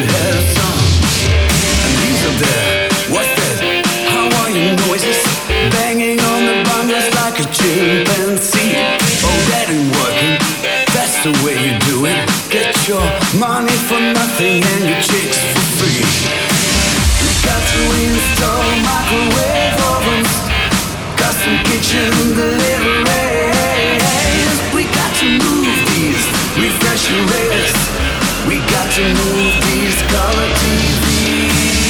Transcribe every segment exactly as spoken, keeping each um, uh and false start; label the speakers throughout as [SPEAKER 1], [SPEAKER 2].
[SPEAKER 1] had a song. And these are there, what's that? How are your noises? Banging on the bongos like a chimpanzee. Oh, that ain't working, that's the way you do it. Get your money for nothing and your chicks for free. We got to install microwave ovens, custom kitchen deliveries. We got to move these refrigerators. We got to move these color T Vs.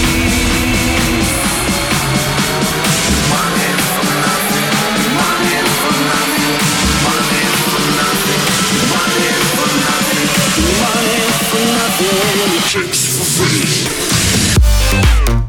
[SPEAKER 1] Money for nothing, money for nothing, money for nothing, money for nothing, money for nothing, and the chicks for free.